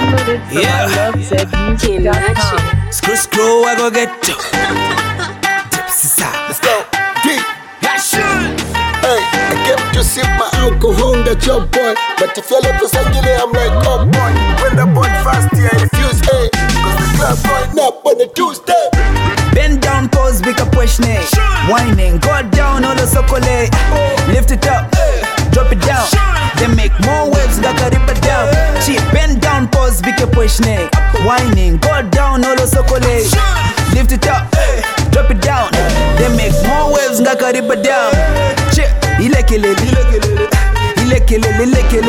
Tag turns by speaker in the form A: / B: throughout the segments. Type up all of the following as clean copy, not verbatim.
A: Download it from ilovezmusic.com.
B: Screw, I go get to. Let's go.
C: D. Hey, I came to sip my alcohol, that your boy. But if you love the sangile, I'm like, oh boy. When the boy fast, I refuse, hey. Cause the club going up on a Tuesday.
B: Bend down, pause, big up, question. Whining, go down, all the sokole. Lift it up, drop it down. Then make more waves, gaka rip it down. She bend down, pause, big up, question. Whining, go down, all the sokole. Lift it up, drop it down. Then make more waves, gaka rip it down. Chip, ilekelele, ilekelele, ilekelele,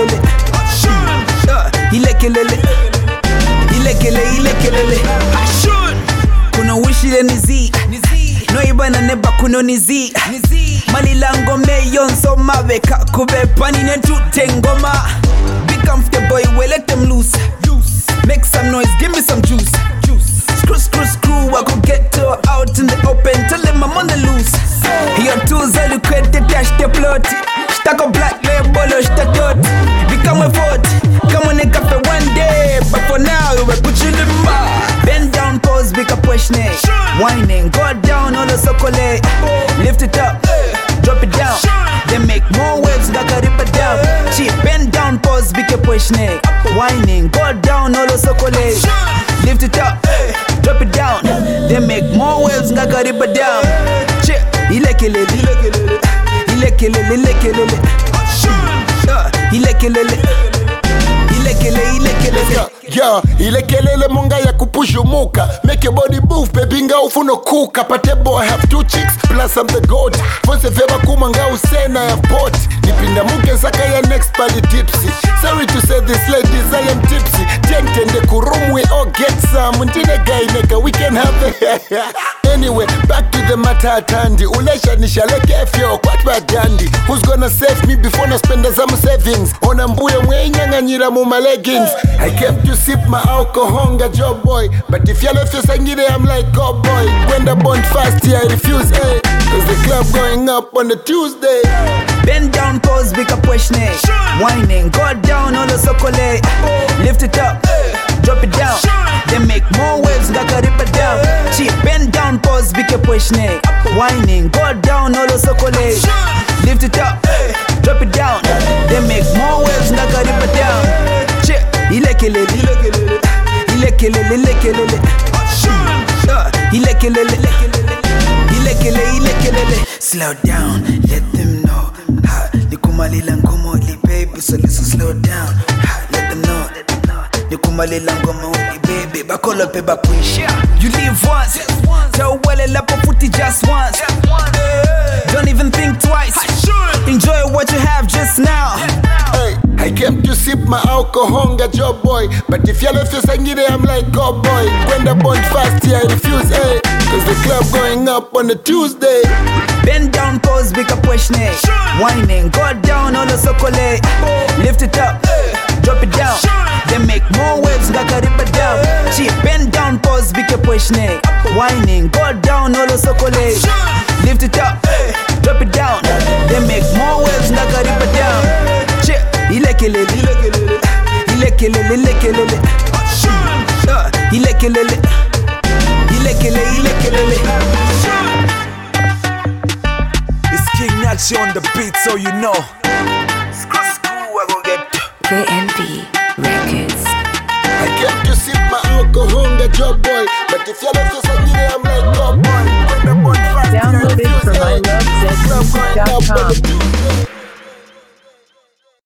B: ilekelele, ilekelele, ilekelele. Kuno wishi le nizi, no ibana neba kuno nizi. Malilango meyon so maveka kube pani netute ngoma. Be comfortable, we let them loose. Make some noise, give me some juice. Screw, I go get her out in the open. Tell them I'm on the loose. Your tools are liquid, they dash the plot. Stack a black label, stack out. Become a vote. Come on and cafe one day. But for now, we will put you in the bar. Bend down, pause, big up, question. Whining, go down, all the sokole. Lift it up, drop it down. Then make more waves, gaka rip it down. She bend down, pause, big up, question. Whining, go down, all the sokole. Lift it up, drop it down. Then make more waves, gaka rip it down. Chip, ilekelele, ilekelele, ilekelele, ilekelele, ilekelele, ilekelele.
C: Yeah, ilekelele monga ya kupushumuka. Make your body move, baby nga ufuno kuka. Pate boy have two chicks, plus I'm the goat. Fonse feba kumanga usena ya pot. Nipinda muke saka ya next pali tipsy. Sorry to say this ladies, I am tipsy. Tentende kurum, we all get some. Ntine guy neka, we can have it. Anyway, back to the matter at hand. Ulesha nishaleke efyo, kwatwa dandi. Who's gonna save me before na spend some savings? Ona mbuye mwenyanga nyira mu my leggings. I came to sip my alcohol, got your boy. But if you left your sangire, I'm like, oh boy. When the bond fast, I refuse, hey. Cause the club going up on a Tuesday.
B: Bend down, pause, big up, question. Whining, go down, all the sokole. Lift it up, drop it down. Then make more waves, gaka rip it down. She bend down, pause, big up, question. Whining, go down, all the sokole. Lift it up, drop it down. Then make more waves, gaka rip it down. Chip, ilekelele, ilekelele, ilekelele, ilekelele, ilekelele, ilekelele, ilekelele. Slow down, let them know. Nikumalila ngomo li baby, so listen, slow down. Let them know. Nikumalila ngomo li baby, bakolo pe bakwish. You live once, tell well la futi just once. Don't even think twice. Enjoy what you have just now.
C: Hey, I came to sip my alcohol, got your boy. But if you left your sangire, I'm like, oh boy. When the bond fast, I refuse, hey. Cause the club going up on a Tuesday.
B: Bend down, pause, big up, question. Whining, go down, all the sokole. Lift it up, drop it down. Then make more waves, gaka rip it down. She bend down, pause, big up, question. Whining, go down, all the sokole. Lift it up, drop it down. Then make more waves, gaka rip it down. Chip, ilekelele, ilekelele, ilekelele, ilekelele, ilekelele, ilekelele, ilekelele. It's King Nachi on the beat, so you know. Screw, I gon' get
D: KNB Records.
C: I came to sip my alcohol, got your boy. But if you left your sangire, I'm like, oh boy. When the bond fast,
A: Download it from
C: I refuse, hey.
A: ilovezmusic.com.